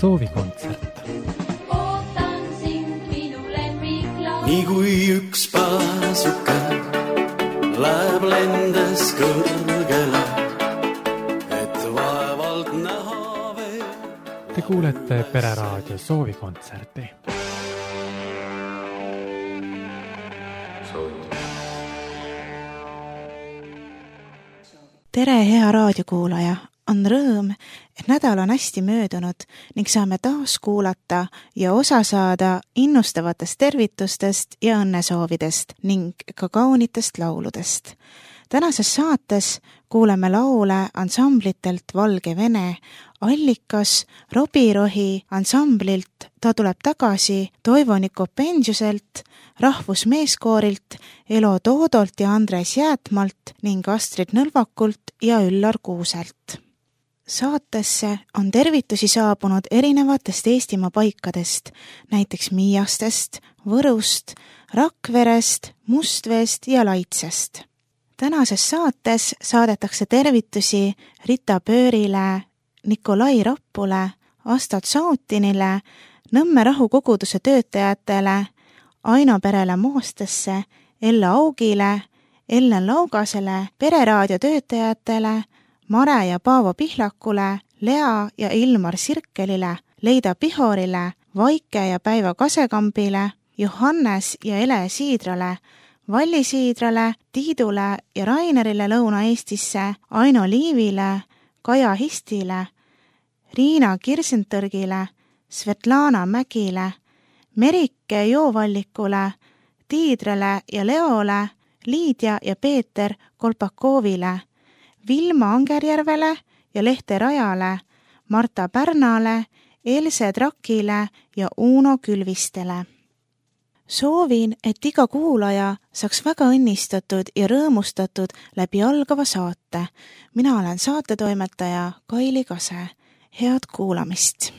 soovikontsert. Ootan sind minu lemmiklaul. Nii kui üks paasuke läheb lendes kõrgele, et vaevalt näha veel. Te kuulete Pereraadio soovikontserti. Tere, hea raadiokuulaja! On rõõm, et nädal on hästi möödunud ning saame taas kuulata ja osa saada innustavatest tervitustest ja õnnesoovidest ning ka kaunitest lauludest. Tänases saates kuuleme laule ansamblitelt Valgevene, Allikas, Robirohi ansamblilt Ta tuleb tagasi, Toivo Nikopendiuselt, Rahvusmeeskoorilt, Elo Toodolt ja Andres Jäätmalt ning Astrid Nõlvakult ja Üllar Kuuselt. Saatesse on tervitusi saabunud erinevatest Eestimaa paikadest, näiteks Miiastest, Võrust, Rakverest, Mustveest ja Laitsest. Tänases saates saadetakse tervitusi Rita Pöörile, Nikolai Rappule, Astat Sautinile, Nõmme rahukoguduse töötajatele, Aino perele Moostesse, Ella Augile, Ellen Laugasele, Pereraadio töötajatele, Mare ja Paavo Pihlakule, Lea ja Ilmar Sirkelile, Leida Pihorile, Vaike ja Päiva Kasekambile, Johannes ja Ele Siidrale, Valli Siidrale, Tiidule ja Rainerile Lõuna-Eestisse, Aino Liivile, Kaja Histile, Riina Kirsentõrgile, Svetlana Mägile, Merike Joovallikule, Tiidrale ja Leole, Liidia ja Peeter Kolpakovile, Vilma Angerjärvele ja Lehte Rajale, Marta Pärnale, Else Trakile ja Uno Külvistele. Soovin, et iga kuulaja saaks väga õnnistatud ja rõõmustatud läbi algava saate. Mina olen saatetoimetaja Kaili Kase. Head kuulamist!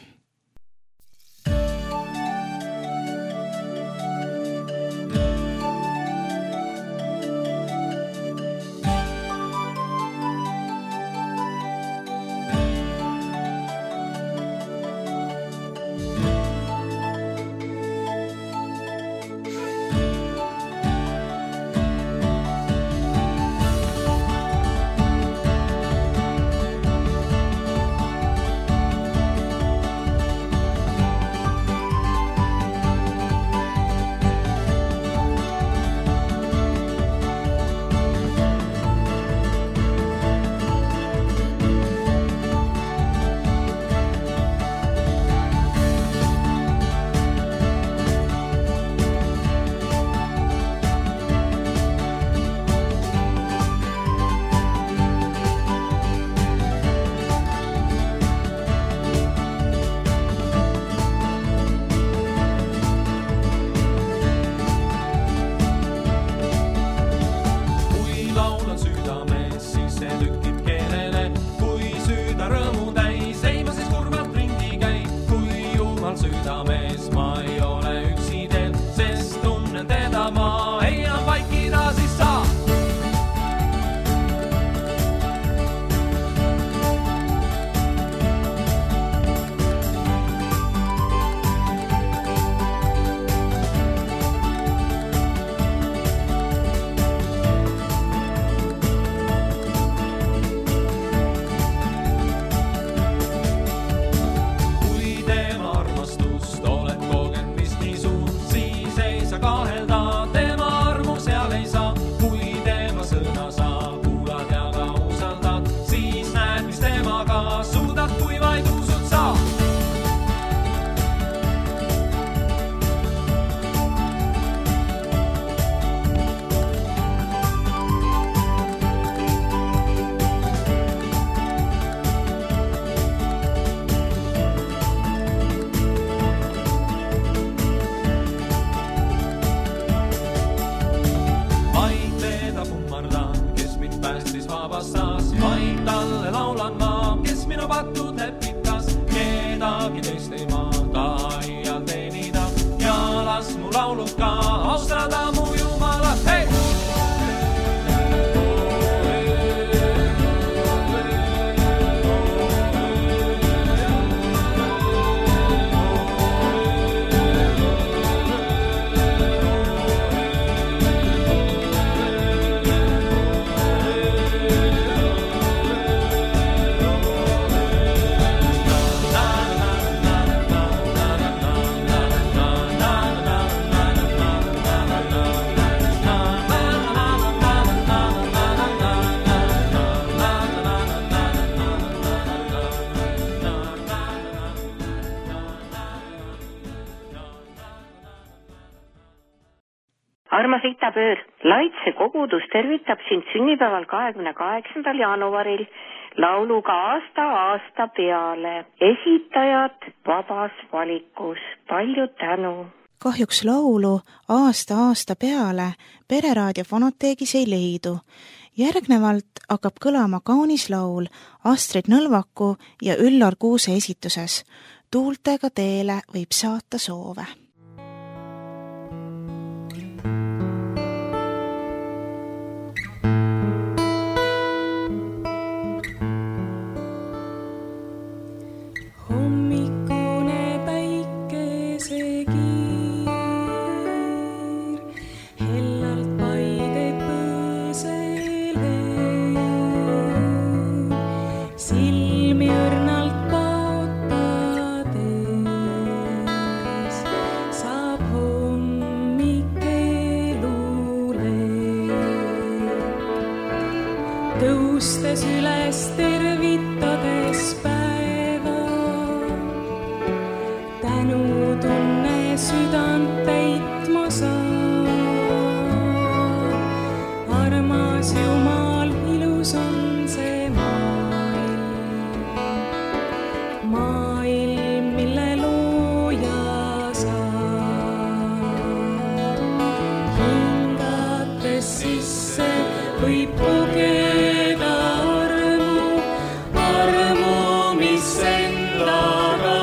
Armas Rita Pöör, Laitse kogudus tervitab sind sünnipäeval 28. jaanuaril lauluga Aasta peale. Esitajad vabas valikus. Palju tänu. Kahjuks laulu Aasta peale Pereraadio fonoteegis ei leidu. Järgnevalt hakkab kõlama kaunis laul Astrid Nõlvaku ja Üllar Kuuse esituses. Tuultega teele võib saata soove. Tõustes üles tervitades päeva, tänutunne südant täitma saab. Armas Jumal, ilus on see maailm, mille looja saab. Hingates sisse võib pugeda armu, mis endaga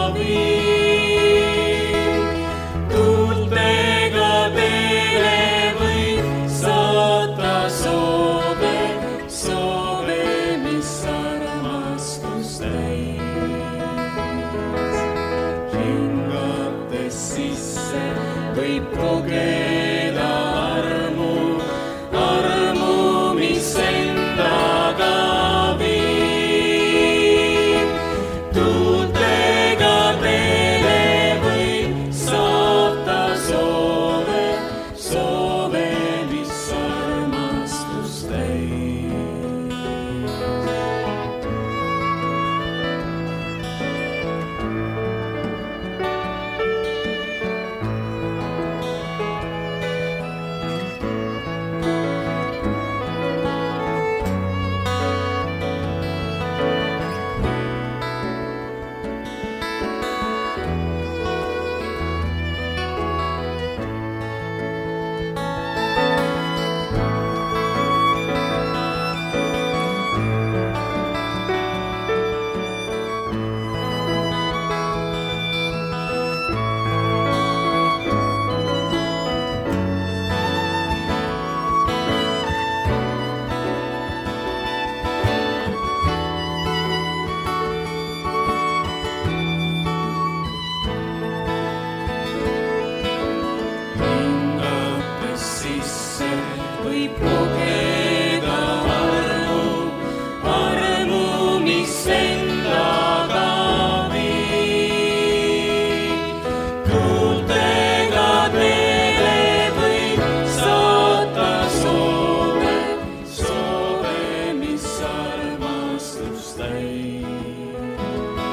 viib. Tuultega teele võib saata soove, mis armastust täis. Hingates sisse võib pugeda armu, mis endaga viib. Tuultega teele võib saata soove, mis armastust täis. Võib pugeda armu, mis endaga viib. Tuultega teele võib saata soove, mis armastust täis.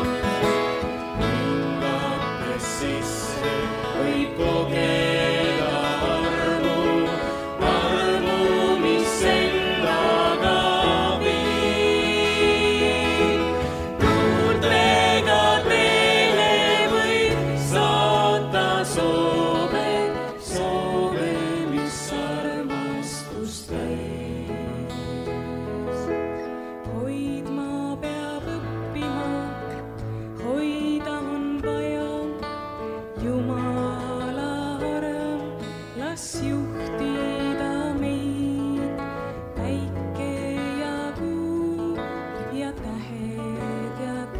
Hingates sisse võib pugeda juhtida meid päike ja kuu ja tähed,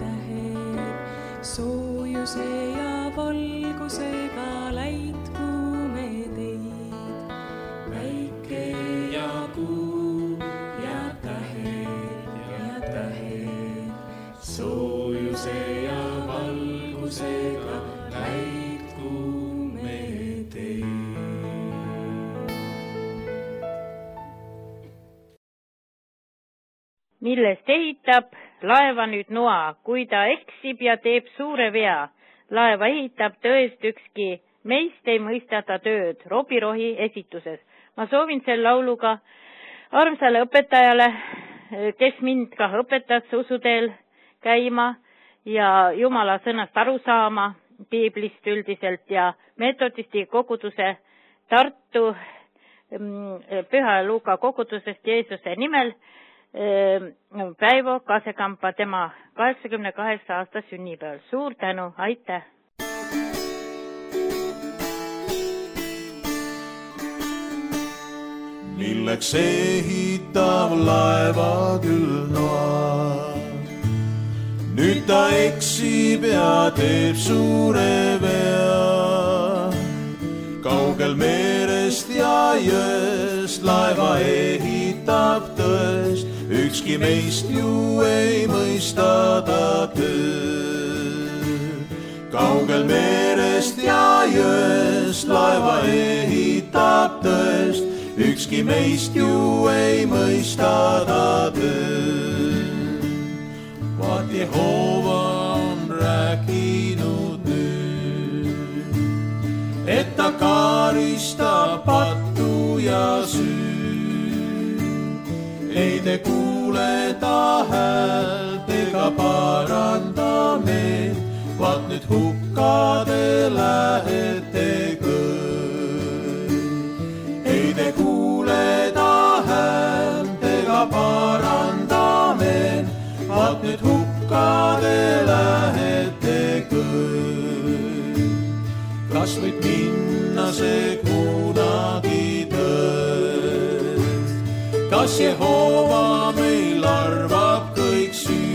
soojuse ja valgusega läitku me teid. Päike ja kuu ja tähed, soojuse ja valgusega läitku me teid. Millest ehitab laeva nüüd noa, kui ta eksib ja teeb suure vea. Laeva ehitab tõest ükski meist ei mõista ta tööd, Robbie Rohi esituses. Ma soovin selle lauluga armsale õpetajale, kes mind ka õpetas usuteel käima ja Jumala sõnast aru saama, piiblist üldiselt ja metodisti koguduse Tartu Püha Luuka kogudusest Jeesuse nimel Päivo Kasekampa tema 88 aasta sünnipäeval. Suur tänu, aitäh! Milleks ehitav laeva küll noa, nüüd ta eksib ja teeb suure vea. Kaugel merest ja jõest laeva ehitab tõest, ükski meist ju ei mõista ta tööd. Kaugel merest ja jõest laeva ehitab tõest, ükski meist ju ei mõista ta tööd. Vaat Jehova on rääkinud nüüd, et ta karistab pattu ja süü. Ei te kuule ta häält ega paranda meid, vaat nüüd hukka te lähete kõik. Ei te kuule ta häält ega paranda meid, vaat nüüd hukka te lähete kõik. Kas võib minna see kunagi tõest? Kas Jehova meil arvab kõik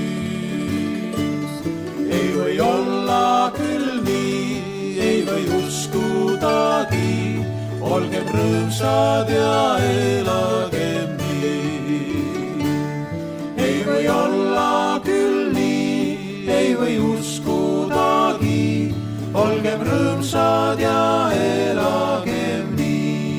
süüd? Ei või olla küll nii, ei või uskudagi, olgem rõõmsad ja elagem nii. Ei või olla küll nii, ei või uskudagi, olgem rõõmsad ja elagem nii.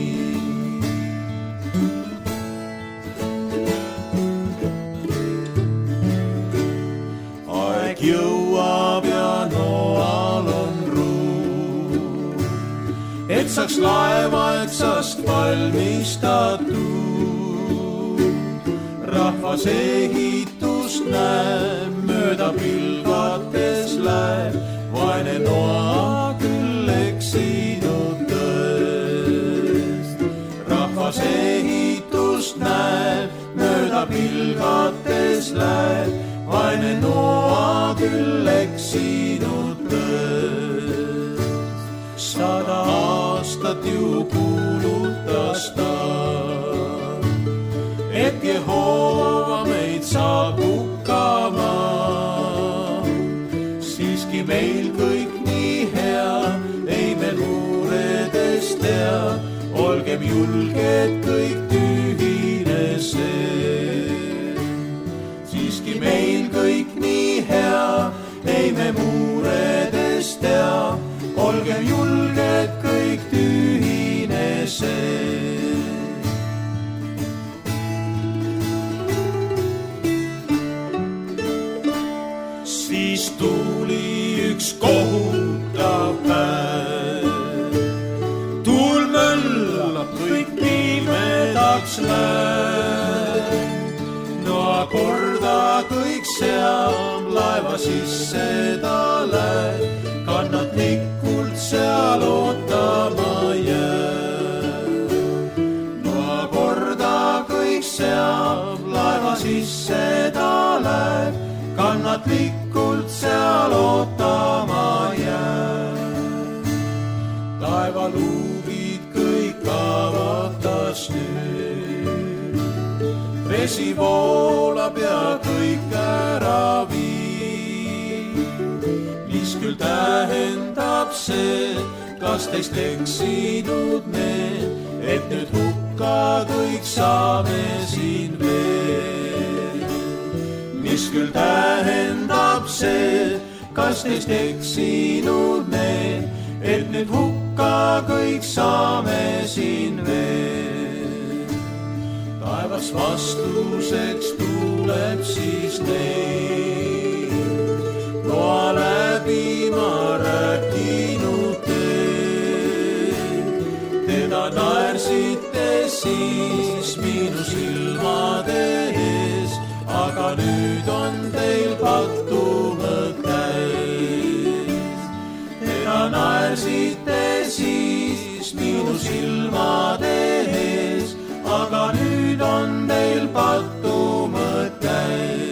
Aeg jõuab ja noal on ruum, et saaks laevaeksast valmistatud. Rahvas ehitust näeb, mööda pilgates läheb, vaene Noa küll eksinud tõest. Rahvas ehitust näeb, mööda pilgates läheb, vaene Noa küll eksinud tõest. 100 aastat ju kuulutas ta, et Jehova meid saab hukkama. Siiski meil kõik nii hea, ei me luuredest tea, olgem julged kõik tühine see. Siiski meil kõik nii hea, ei me muuredest tea, olgem julged kõik tühine see. Siis tuli üks kohutav päev, tuul möllab, kõik pimedaks läheb. Noa korda kõik seab, laeva sisse ta läheb, kannatlikult seal ootama jääb. Noa korda kõik seab, laeva sisse ta läheb, kannatlikult seal ootama jääb. Taeva luugid kõik avatas nüüd, vesi voolab ja kõik ära viib. Mis küll tähendab see, kas teist eksinud need, et nüüd hukka kõik saame siin veel. Mis küll tähendab see, kas teist eksinud need, et nüüd hukka kõik saame siin veel. Taevas vastuseks tuleb siis neil, Noa läbi ma rääkinud teen. aga nüüd on teil pattumõõt käis. Ega naersite siis minu silmade ees, aga nüüd on teil pattumõõt käis.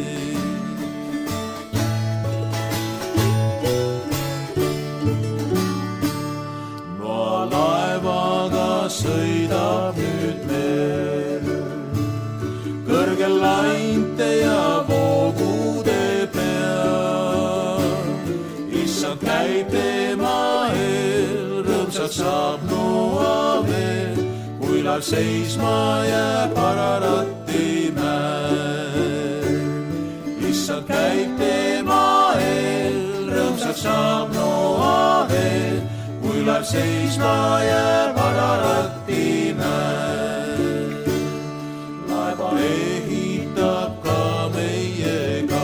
Noa laevaga sõidab nüüd meel, kõrgel lainte ja voogude peal. Issand käib tema eel, rõõmsalt saab Noa veel, kui laev seisma jääb Ararati mäel. Issand käib tema eel, rõõmsalt saab Noa veel, kui laev seisma jääb Ararati mäel. Laeva ehitab ka meiega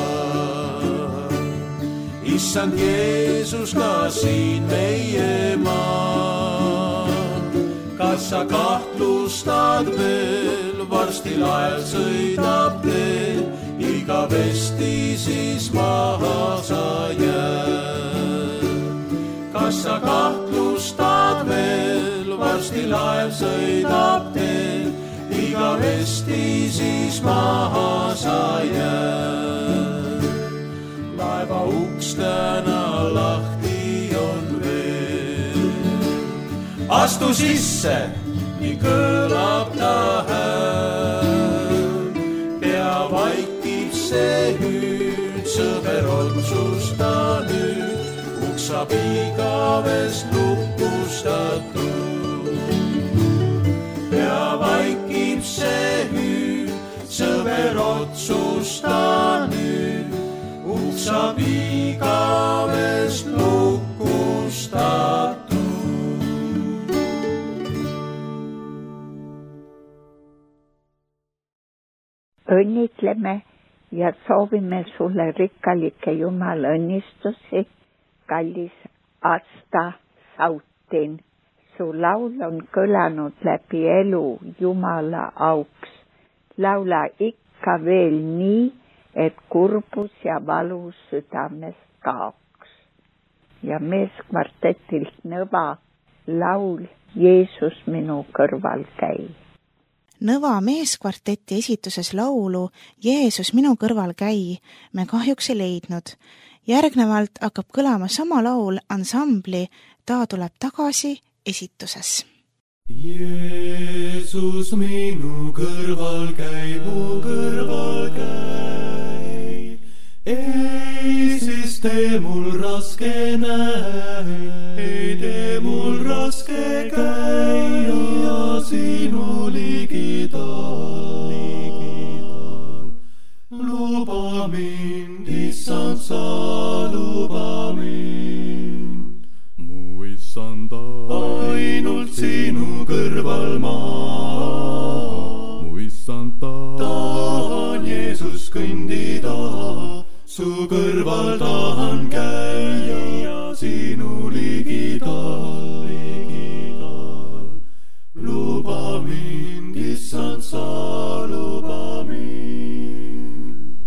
Issand Jeesus ka siin meie maal. Kas sa kahtlustad veel, varsti laev sõidab teel, igavesti siis maha sa jääd. Kas sa kahtlustad veel, varsti laev sõidab teel, igavesti siis maha sa jääd. Laeva uks täna lahti on veel, astu sisse, nii kõlab ta hääl. Pea vaikib see hüüd, sõber otsusta nüüd, uks saab igavest lukustatud. Pea vaikib see hüüd, sõber otsusta nüüd, uks saab igavest lukustatud. Õnnitleme ja soovime sulle rikkalikke Jumala õnnistusi, kallis Asta Sautin. Su laul on kõlanud läbi elu Jumala auks. Laula ikka veel nii, et kurbus ja valu südamest kaoks. Ja meeskvartetilt Nõva laul Jeesus minu kõrval käi. Nõva meeskvarteti esituses laulu Jeesus minu kõrval käi me kahjuks ei leidnud. Järgnevalt hakkab kõlama sama laul ansambli Ta tuleb tagasi esituses. Jeesus minu kõrval käi, mu kõrval käi. Ei siis tee mul raske näe, ei tee mul raske käia sinu ligidal. Luba mind, Issand, sa luba mind. Mu Issanda, ainult sinu kõrval ma. Mu Issanda, tahan Jeesus kõndida, su kõrval tahan käia sinu ligidal. Luba mind, Issand, sa luba mind.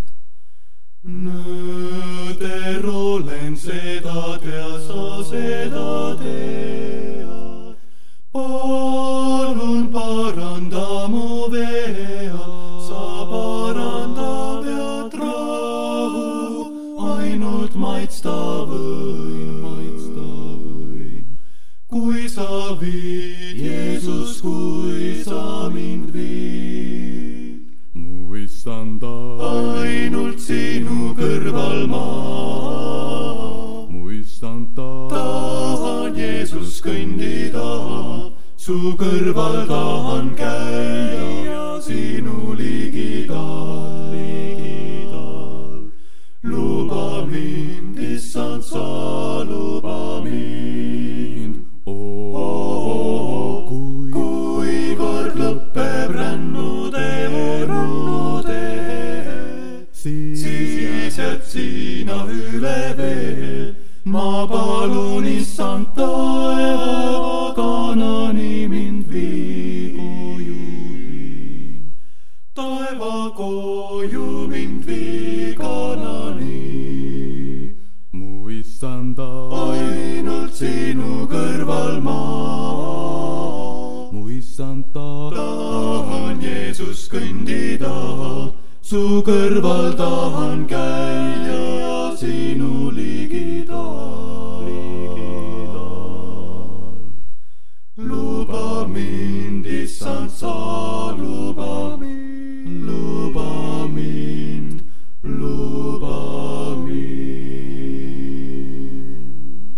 Nõder olen, seda tea, sa seda tead. Palun paranda mu vea, sa paranda vead rahu, ainult maitsta võin, kui sa viid, Jeesus, kui sa mind viid. Mu Issanda, ainult sinu kõrval ma. Mu Issanda, tahan Jeesus kõndida, su kõrval tahan käia sinu ligidal. Luba mind, Issand, sa luba mind. Kui kord lõpeb rännude, siis jääd sina üle veel. Ma palun, Issand, taeva kanani mind vii. Taeva koju ju mind viganani. Mu issanda, ainult sinu kõrval ma. Mu issanda, tahan Jeesus kõndida, su kõrval tahan käia, sinu ligidal. Luba mind, issand, sa luba mind, luba mind, luba mind.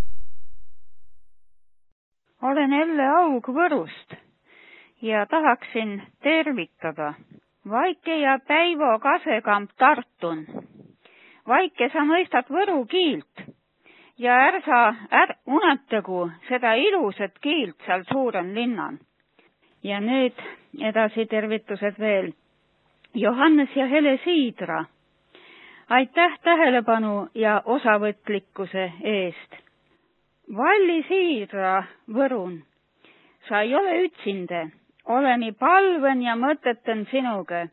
Olen Elle Aug Võrust ja tahaksin tervitada Vaike ja Päivo Kasekamp Tartun. Vaike, sa mõistad võru kiilt ja ärsa unetagu seda ilusat kiilt seal suuren linnan. Ja nüüd edasi tervitused veel. Johannes ja Hele Siidra, aitäh tähelepanu ja osavõtlikkuse eest. Valli Siidra Võrun, sa ei ole ütsinde, oleni palven ja mõtetan sinuga.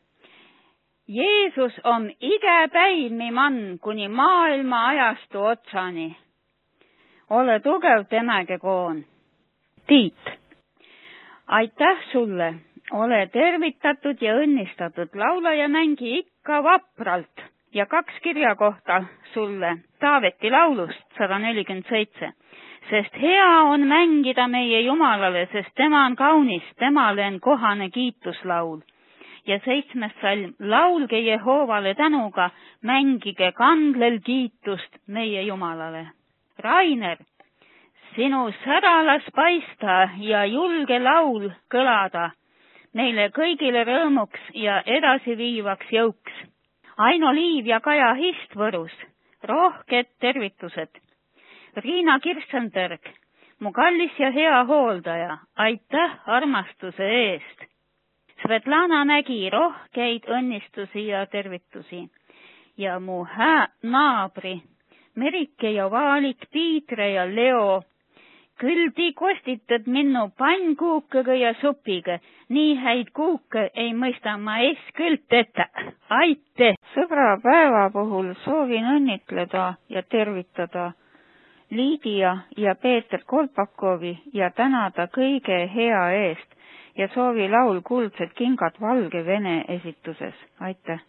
Jeesus on iga päiv mi mann kuni maailma ajastu otsani. Ole tugev temage koon. Tiit, aitäh sulle, ole tervitatud ja õnnistatud, laula ja mängi ikka vapralt ja 2 kirja kohta sulle Taaveti laulust 147. Sest hea on mängida meie Jumalale, sest tema on kaunis, temale on kohane kiituslaul. Ja 7. salm, laulge Jehoovale tänuga, mängige kandlel kiitust meie Jumalale. Rainer, sinu säralas paista ja julge laul kõlada, meile kõigile rõõmuks ja edasiviivaks jõuks. Aino Liiv ja Kaja Hist Võrus, rohked tervitused. Riina Kirstenberg, mu kallis ja hea hooldaja, aitäh armastuse eest. Svetlana Mägi, rohkeid õnnistusi ja tervitusi. Ja mu hää naabri, Merike ja Vaalik, Piitre ja Leo, küll ti kostitad minnu pannkuukega ja supiga, nii häid kuuke ei mõista ma ees küll teta. Aite! Sõbrapäeva puhul soovin õnnitleda ja tervitada Liidia ja Peeter Kolpakovi ja tänada kõige hea eest ja soovi laul Kuldsed kingad Valgevene esituses. Aitäh!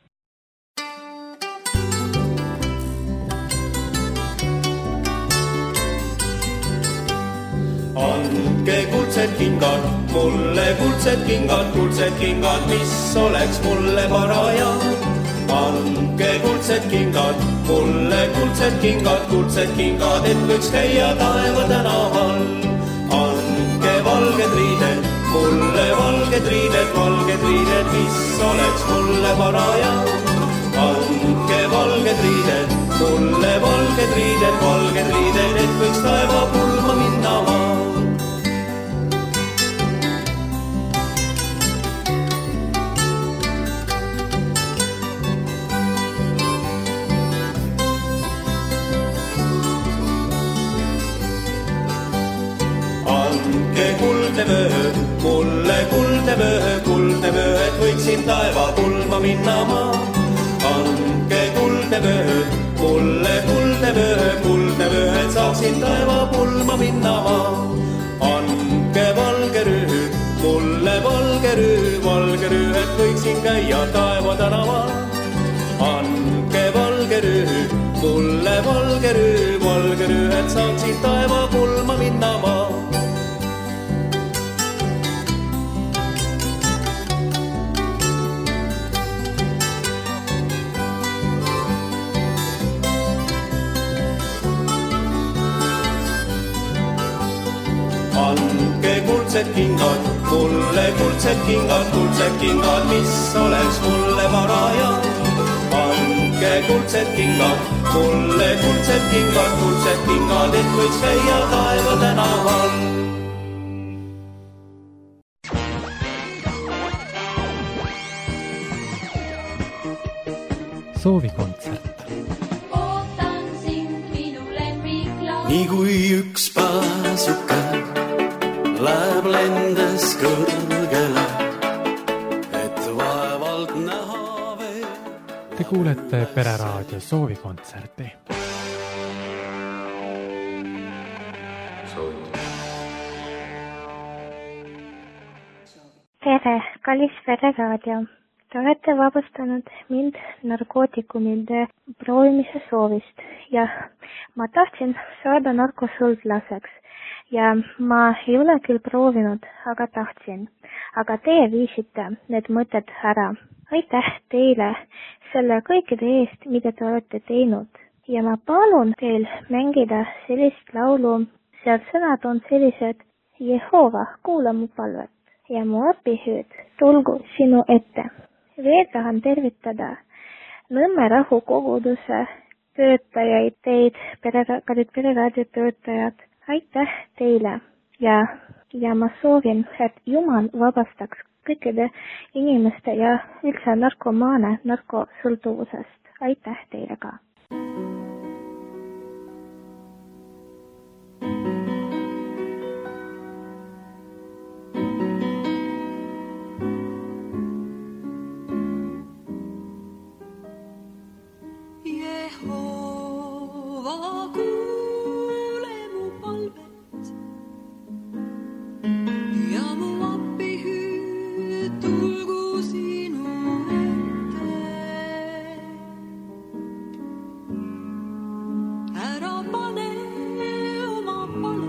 Andke kuldsed kingad, mulle kuldsed kingad, mis oleks mulle paraja. Andke kuldsed kingad, mulle kuldsed kingad, et võiks käia taeva tänaval. Andke valged riided, mulle valged riided, mis oleks mulle paraja. Andke valged riided, mulle valged riided, et võiks taeva pulma minna maa. Mulle kuldne vöö, et võiksin taeva pulma minna maa. Andke kuldne vöö, mulle kuldne vöö, et saaksin taeva pulma minna maa. Andke valge rüü, mulle valge rüü, et võiksin käia taeva tänaval. Andke valge rüü, mulle valge rüü, et saaksin taeva pulma minna maa. Andke kuldsed kingad, mulle kuldsed kingad, mis oleks mulle varaja. Andke kuldsed kingad, mulle kuldsed kingad, et võiks käia taeva tänaval. Soovikontsert. Ootan sind minu lemmiklaul. Nii kui üks paasuke läheb lendes kõrgele, et vaevalt näha veel Te kuulete Pereraadio soovikontserte. Tere, kallis Pereraadio. Te olete vabastanud mind narkootikumide proovimise soovist ja ma tahtsin saada narkosõltlaseks ja ma ei ole küll proovinud, aga tahtsin. Aga teie viisite need mõtted ära. Aitäh teile selle kõikide eest, mida te olete teinud. Ja ma palun teil mängida sellist laulu, seal sõnad on sellised: Jehova, kuula mu palvet ja mu abihüüd tulgu sinu ette. Veel tahan tervitada Nõmme Rahu koguduse töötajaid, teid, kallid Pereraadio töötajad. Aitäh teile ja ma soovin, et Jumal vabastaks kõikide inimeste ja üldse narkomaane narkosõltuvusest. Aitäh teile ka! Ära pane oma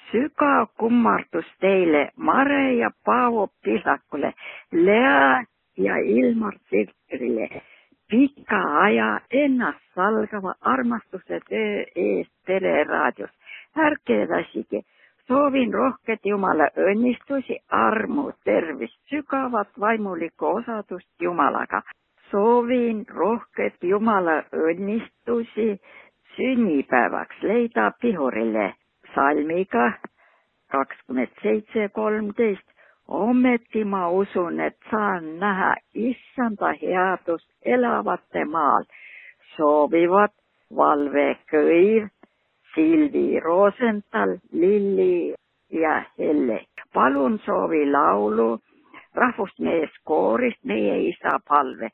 Sügav kummardus teile, Mare ja Paavo Pihlakule, Lea ja Ilmar Sirkrile, pika aja ennast salgava armastuse töö eest Pereraadios. Ärge väsige, soovin rohket Jumala õnnistusi, armu, tervist, sügavat vaimulikku osadust Jumalaga. Soovin rohket Jumala õnnistusi sünnipäevaks leida Pihurile salmiga 27:13. Ometi ma usun, et saan näha issanda headust elavate maal. Soovivad Valve Kõiv, Silvi Rosenthal, Lilli ja Helle. Palun soovi laulu rahvusmeeskoorist Meie isa palve.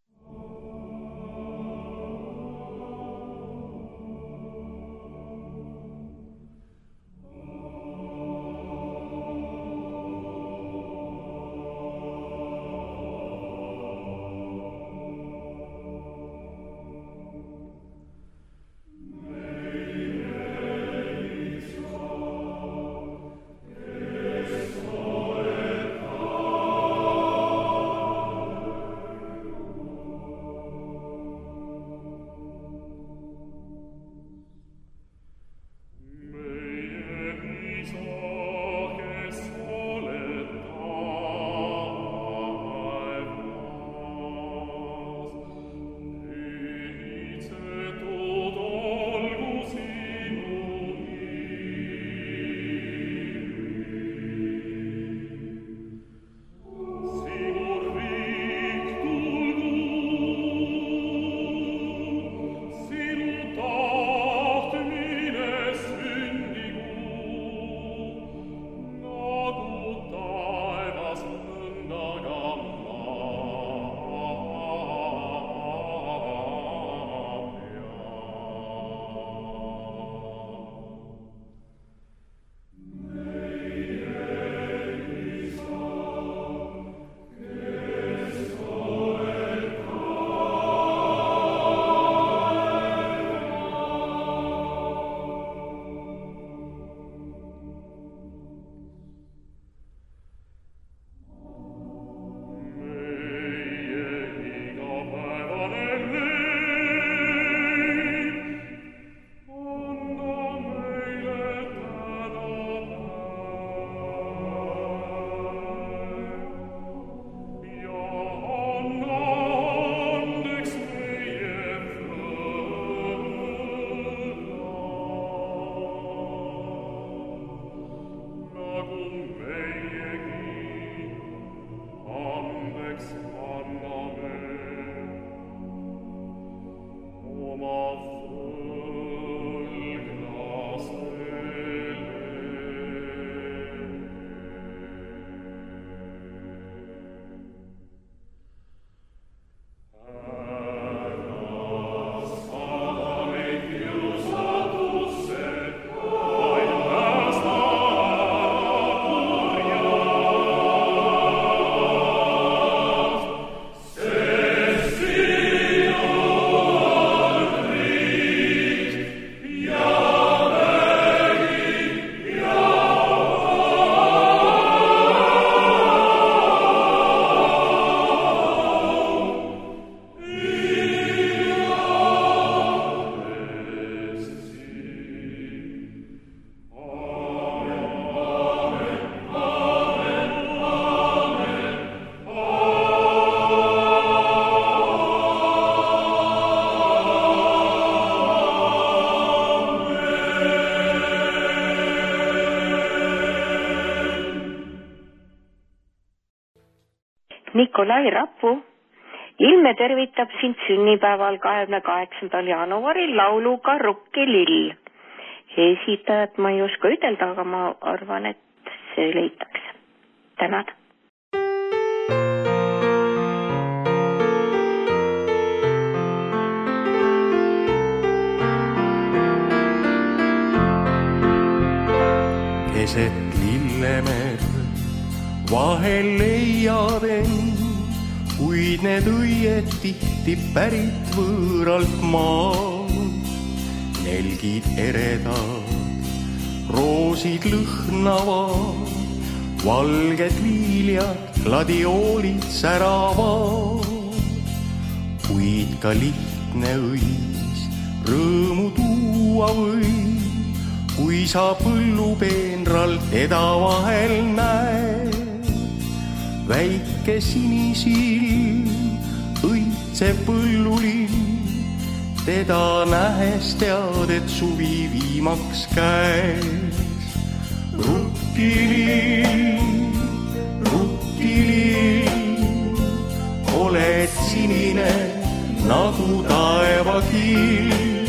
Nikolai Rapu ilme tervitab sind sünnipäeval 28. jaanuaril lauluga Rukki lill. Esitajat ma ei oska ütelda, aga ma arvan, et see leitakse. Tänad! Keset lillemer vahel leiad end, kuid need õied tihti pärit võõralt maal. Nelgid eredad, roos roosid lõhnavad, valged liiljad, gladioolid säravad, kuid ka lihtne õis rõõmu tuua võib, kui sa põllupeenral teda vahel näed. Väike sinisilm õitseb põllulinn, teda nähes tead, et suvi viimaks käes. Rukkilill, oled sinine nagu taevakill.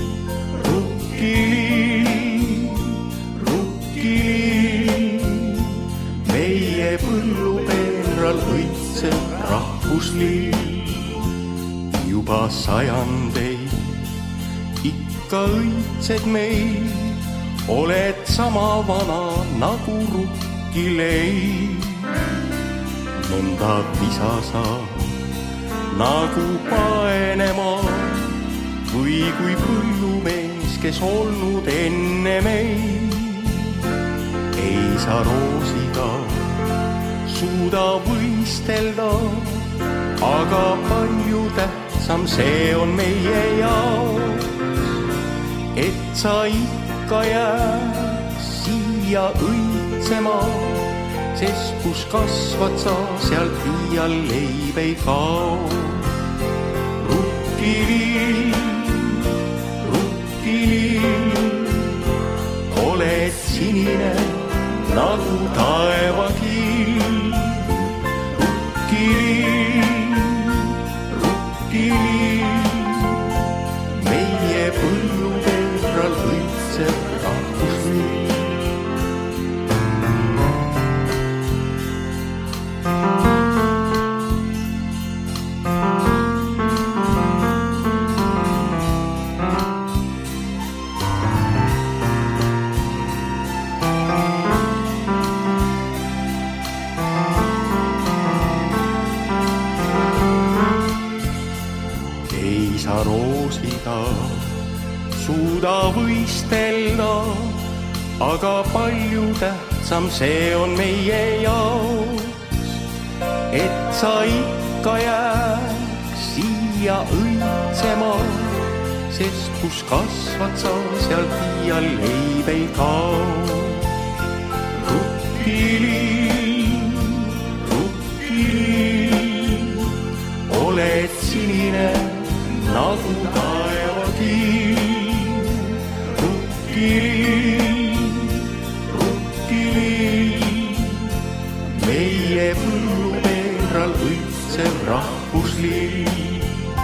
Rukkilill, meie põllupeenral õitseb rahvuslill. Juba sajandeid ikka õitsed meil, oled sama vana nagu rukkileib. Nõnda visa saab nagu paenema või kui põllumees, kes olnud enne meid. Ei sa roosiga suuda võistelda, aga palju tähtsam see on meie jaoks, et sa ikka jääd siia õitsema, sest kus kasvad sa, sealt iial leib ei kao. Rukkilill, oled sinine nagu taevakill. Rukkilill, meie põllupeenral õitseb rahvuslill. Roosiga suuda võistelda, aga palju tähtsam see on meie jaoks, et sa ikka jääks siia õitsema, sest kus kasvad sa, sealt iial leib ei kao. Rukkilill, oled sinine nagu taevakill. Rukkilill, meie põllupeenral õitsev rahvuslill.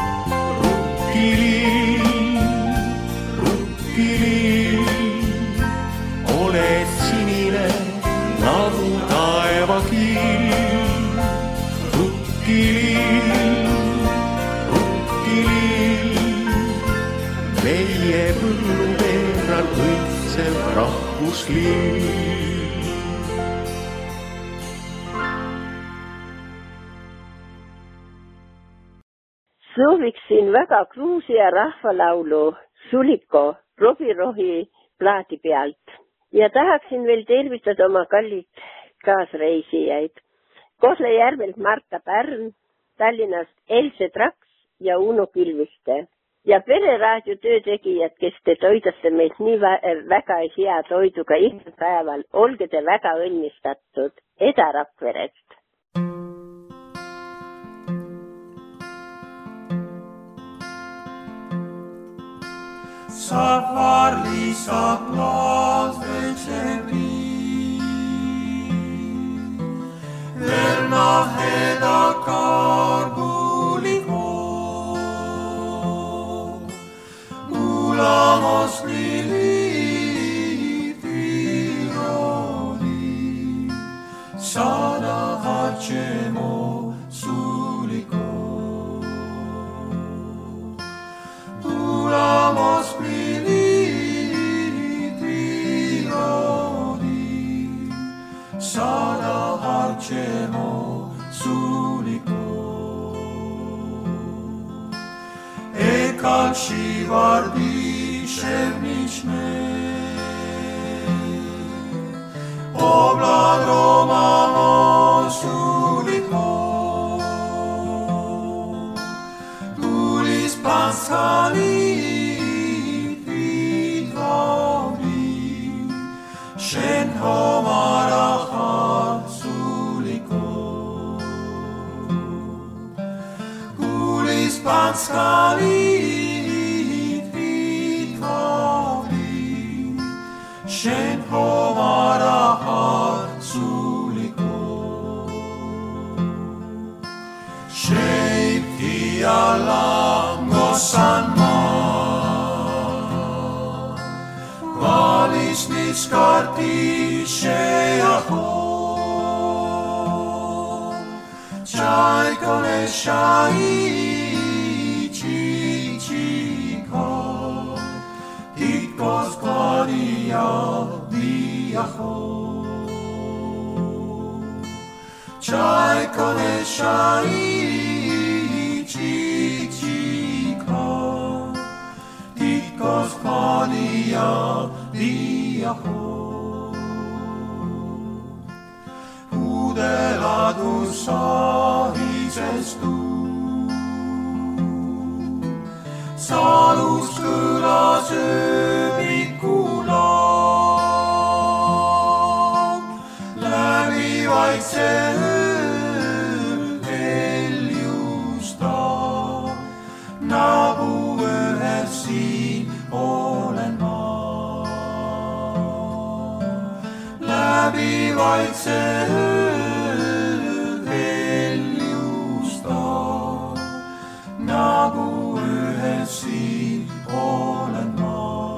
Rukkilill, oled sinine nagu taevakill. Meie põllupeenral õitsev rahvuslill. Sooviksin väga Gruusia rahvalaulu Suliko Robirohi plaadi pealt ja tahaksin veel tervitada oma kallid kaasreisijaid. Kohtla-Järvelt Marta Pärn, Tallinnast Else Traks ja Uno Kilviste. Ja Pereraadio töötegijad, kes te toidate meid nii väga hea toiduga igal päeval, olge te väga õnnistatud. Eda Rakverest. Safari saplat večeri, verna heda karguliko, kulamos lilitironi, sada hačemo suliko. Kulamos lilitironi, sada hačemo suliko. Ekakši vardi ševnične, Shen homaraha suliko Kulis panskalit vitkavi Shen homaraha suliko Sheipti ala ngossan Valis niskarti sheaho Chaikone shai chichika Titkos klaria diaho Chaikone shai chichika Titkos klaria diaho Udeladus sahisestu Salus kõlas ööbikulaul Läbi vaikse heljusta Nagu ühes siin olen ma Läbi vaikse heljusta Nagu ühes siin olen ma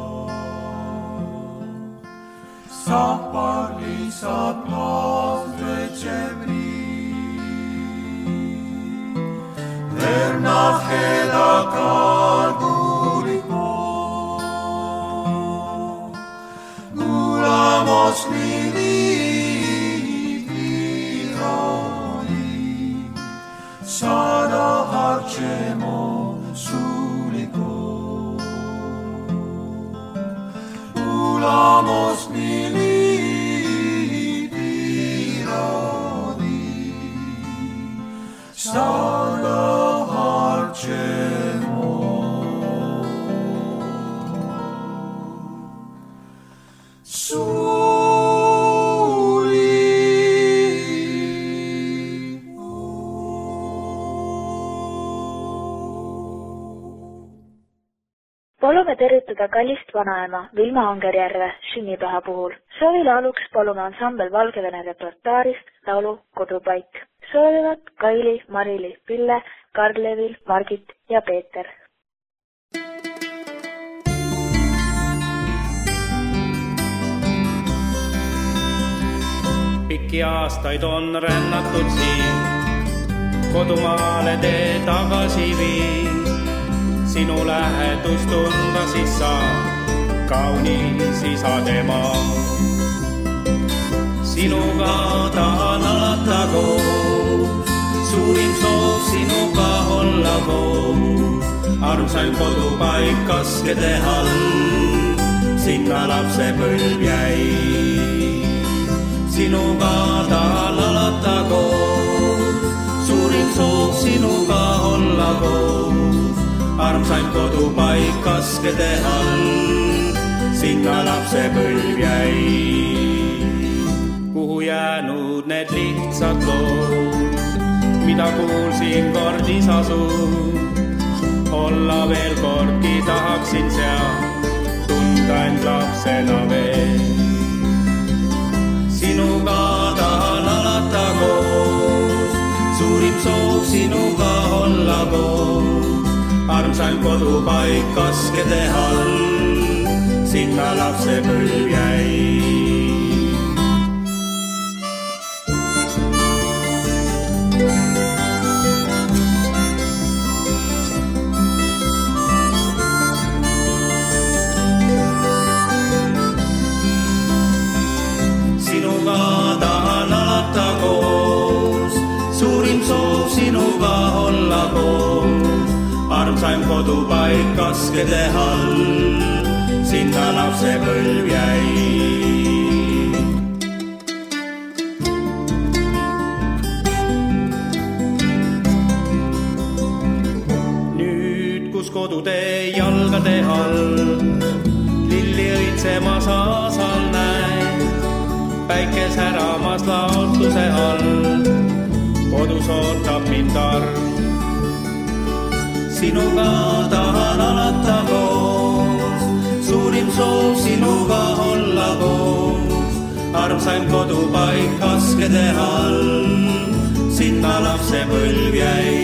Sapar lihtsalt laas detsembri Vernaheda kalguliko Kuulamos Sada harčemo suliko Ulamos militirodi Sada harčemo Palume tervitada kallist vanaema Vilma Angerjärve sünnipäeva puhul. Soovilauluks palume ansambel Valgevene repertuaarist laulu Kodupaik. Soovivad Kaili, Marili, Pille, Karlevil, Margit ja Peeter. Pikki aastaid on rännatud siin, kodumaale tee tagasi viin. Sinu lähedust tunda siis saa, kaunis isademaa. Sinuga tahan alata koos, suurim soov sinuga olla koos. Armsaim kodupaik kaskede all, sinna lapsepõlv jäi. Sinuga tahan alata koos, suurim soov sinuga olla koos. Armsaim kodupaik kaskede all, sinna lapsepõlv jäi. Kuhu jäänud need lihtsad lood, mida kuulsin kord isa suud. Olla veel kordki tahaksin seal, tunda end lapsena veel. Sinuga tahan alata koos, suurim soov sinuga olla koos. Armsaim kodupaik kaskede all, sinna lapsepõlv jäi. Sinuga tahan alata koos, suurim soov sinuga olla koos. Armsaim kodupaik kaskede all, sinna lapsepõlv jäi. Nüüd, kus kodutee jalgade all, lilli õitsemas aasal näed, päike säramas laotuse all. Kodus ootab mind arm. Sinuga tahan alata koos, suurim soov sinuga olla koos. Armsaim kodupaik kaskede all, sinna lapsepõlv jäi.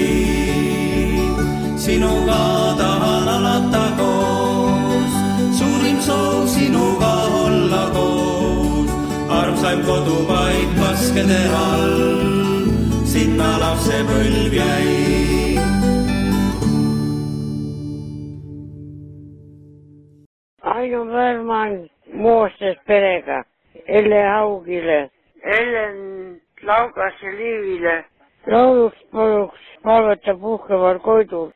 Sinuga tahan alata koos, suurim soov sinuga olla koos. Armsaim kodupaik kaskede all, sinna lapsepõlv jäi. Aino Värman Moostes perega, Elle Haugile, Ellen Laugasse Liivile, lauluks paluks palveta puhkeval Koidul.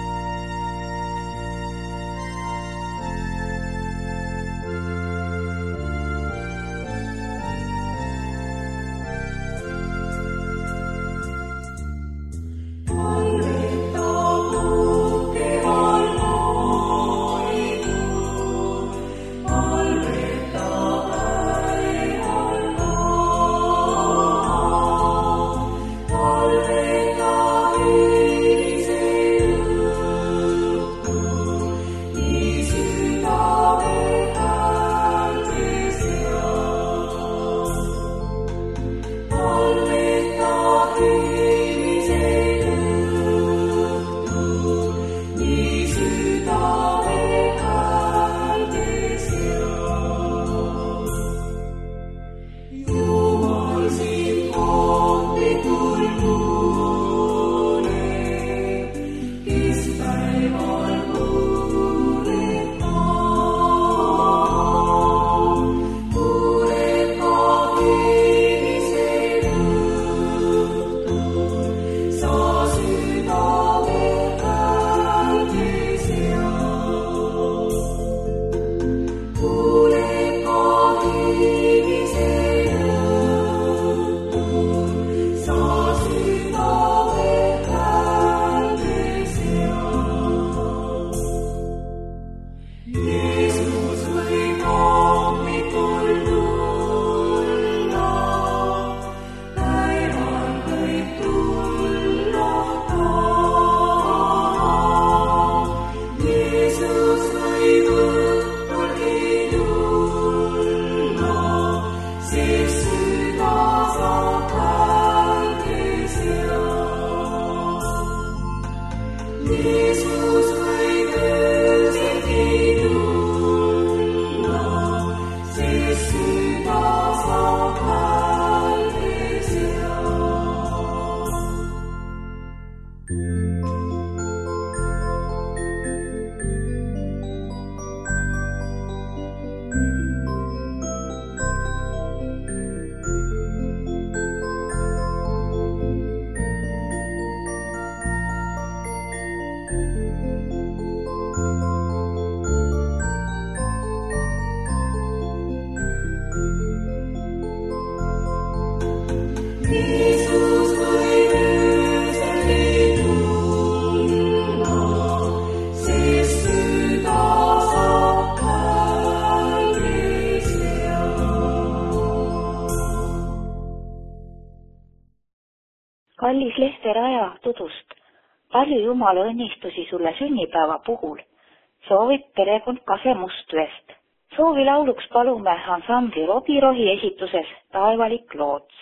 Kallis Lehter Aja Tudust, palju Jumala õnnistusi sulle sünnipäeva puhul. Soovib perekond Kase Mustvest. Soovi lauluks palume ansambli Robirohi esituses Taevalik loots.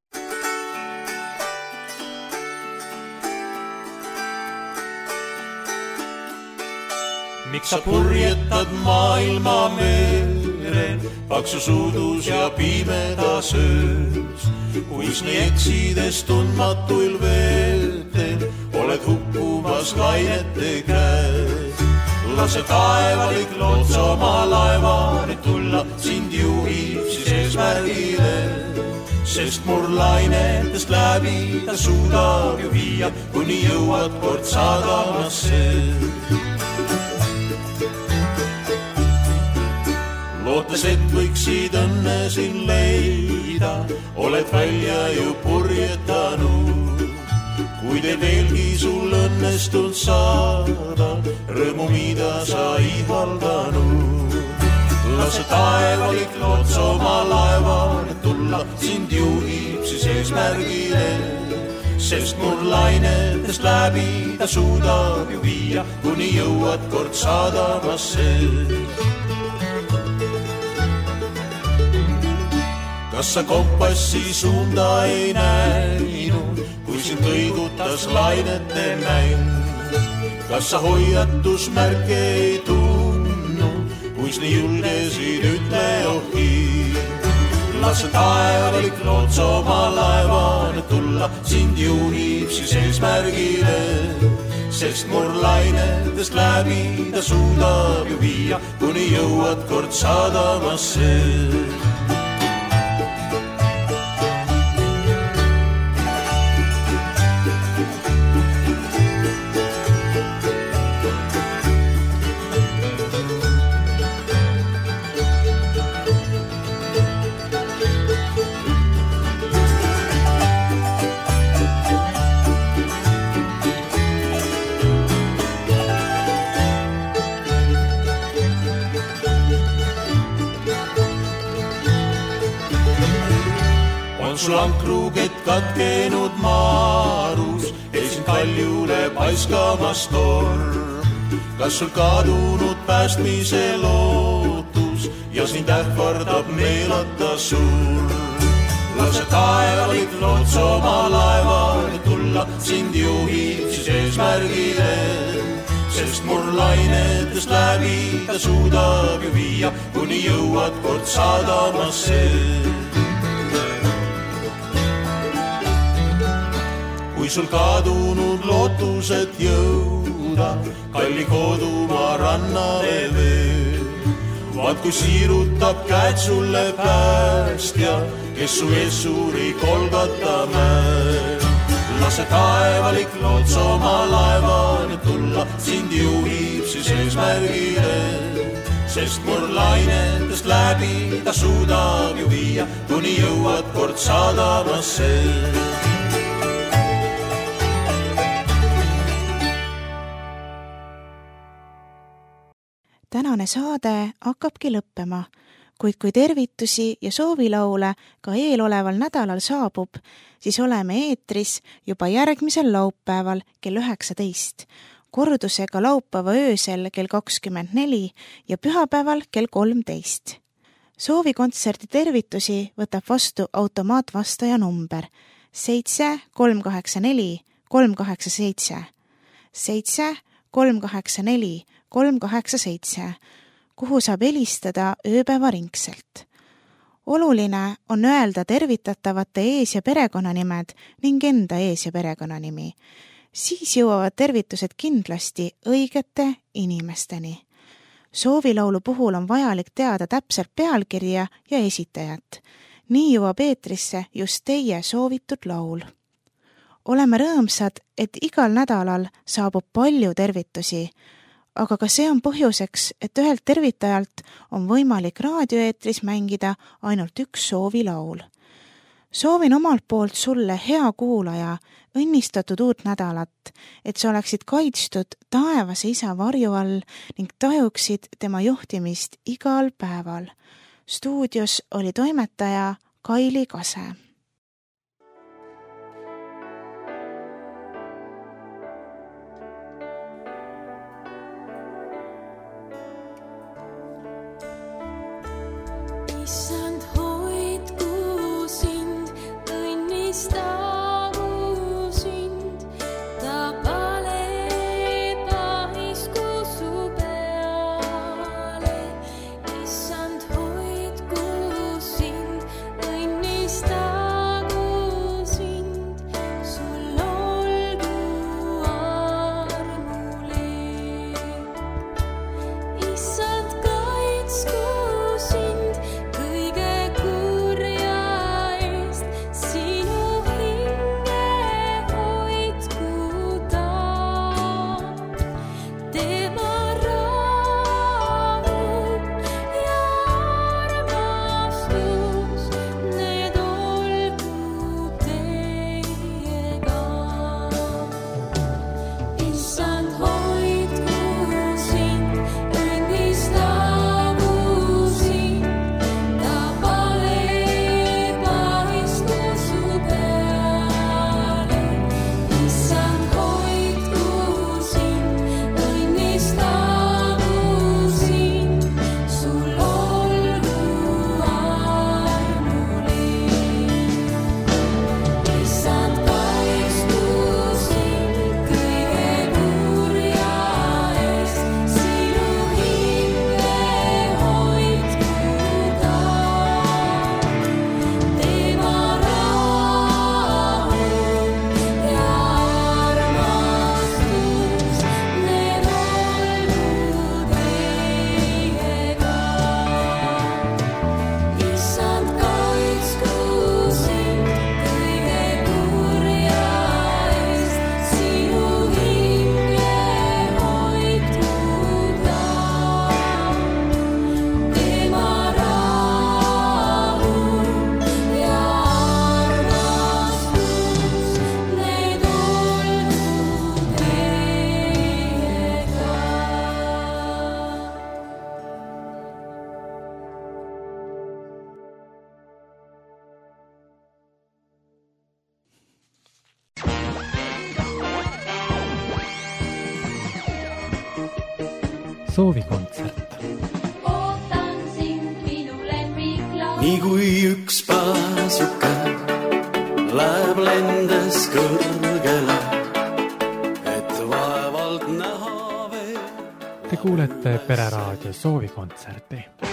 Miks sa purjetad maailma mere, paksu suudus ja pimeda söös? Kuis nii eksides tundmatuil veetel, oled hukkumas lainete käes. Lase taevalik loots oma laevani tulla, sind juhib siis eesmärgile. Sest mur lainetest läbi ta suudab ju viia, kuni jõuad kord sadamasse. Lootes, et võiksid õnne siin leida, oled välja ju purjetanud. Kuid ei veelgi sul õnnestund saada, rõõmu mida sa ihaldanud. Lase taevalik loots oma laevani tulla, tulla, sind juhib siis eesmärgile. Sest mul lainetest läbi ta suudab ju viia, kuni jõuad kord sadamasse. Kas sa kompassi suunda ei näinud, kui sind kõigutas lainete mäng? Kas sa hoiatusmärke ei tundnud, kuis nii julgesid ütle ohi? Las see taevalik loots oma laevane tulla, sind juhib siis eesmärgile. Sest mul lainetest läbi ta suudab ju viia, kuni jõuad kord sadamasse. Sul ankruget katkenud maarus, esin kaljule paiskamas torm. Kas sul kadunud päästmise lootus ja sind ähvardab meelata surm? Lase taevalik loots oma laevale tulla, sind juhib siis eesmärgile. Sest mul lainetest läbi ta suudab ju viia, kuni jõuad kord sadamasse. Kui sul kadunud lootused jõuda, kalli kodumaa rannale veel. Vaat kui siirutab käed sulle päästja, kes su ees suuri Kolgata mäel. Lase taevalik loots oma laevale tulla, sind juhib siis eesmärgile. Sest mul lainetest läbi ta suudab ju viia, kuni jõuad kord sadamasse. Tänane saade hakkabki lõppema, kuid kui tervitusi ja soovilaule ka eeloleval nädalal saabub, siis oleme eetris juba järgmisel laupäeval kell 19, kordusega laupäeva öösel kell 24 ja pühapäeval kell 13. Soovikontserdi tervitusi võtab vastu automaatvastaja number 7384 387 7384 387, kuhu saab helistada ööpäevaringselt. Oluline on öelda tervitatavate ees- ja perekonnanimed ning enda ees- ja perekonnanimi. Siis jõuavad tervitused kindlasti õigete inimesteni. Soovilaulu puhul on vajalik teada täpselt pealkirja ja esitajat. Nii jõuab eetrisse just teie soovitud laul. Oleme rõõmsad, et igal nädalal saabub palju tervitusi, aga ka see on põhjuseks, et ühelt tervitajalt on võimalik raadioeetris mängida ainult üks soovilaul. Soovin omalt poolt sulle, hea kuulaja, õnnistatud uut nädalat, et sa oleksid kaitstud taevase isa varju all ning tajuksid tema juhtimist igal päeval. Stuudios oli toimetaja Kaili Kase. Issand, hoidku sind, õnnistagu sind, ta paneb ahisku su peale. Issand, hoidku sind, õnnistagu soovikontsert. ootan sind, minu lemmiklaul. nii kui üks pääsuke läheb lendes kõrgele, et vaevalt näha veel. Te kuulete Pereraadio soovikontserti.